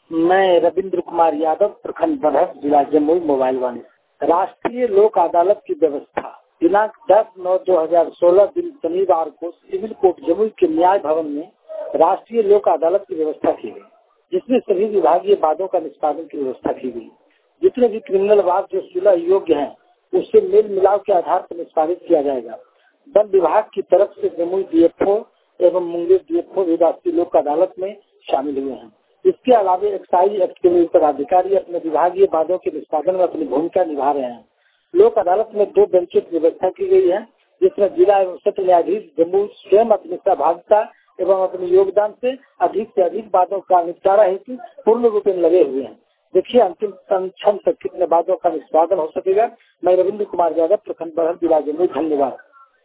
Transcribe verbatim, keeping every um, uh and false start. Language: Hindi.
मैं रविंद्र कुमार यादव, प्रखंड बरहट, जिला जमुई, मोबाइल वाणी। राष्ट्रीय लोक अदालत की व्यवस्था दिनांक दस नौ दो हजार सोलह दिन शनिवार को सिविल कोर्ट जमुई के न्याय भवन में राष्ट्रीय लोक अदालत की व्यवस्था की गई, जिसमें सभी विभागीय वादों का निष्पादन की व्यवस्था की गई। जितने भी क्रिमिनल वाद जो सुलह योग्य हैं, उससे मेल मिलाप के आधार पर निष्पादित किया जाएगा। वन विभाग की तरफ से जमुई डीएफओ एवं मुंगेर डीएफओ भी राष्ट्रीय लोक अदालत में शामिल हुए हैं। इसके अलावा एक्साइज एक्ट के पदाधिकारी अपने विभागीय वादों के निष्पादन में अपनी भूमिका निभा रहे हैं। लोक अदालत में दो बेंचों की व्यवस्था की गई है, जिसमें जिला एवं सत्र न्यायाधीश जम्मू स्वयं अपनी सहभागिता एवं अपने योगदान से अधिक से अधिक वादों का निपटारा हेतु पूर्ण रूप में लगे हुए हैं। देखिए अंतिम क्षण तक कितने वादों का निष्पादन हो सकेगा। मैं रविंद्र कुमार यादव, प्रखंड बरहट, जिला जमुई। धन्यवाद।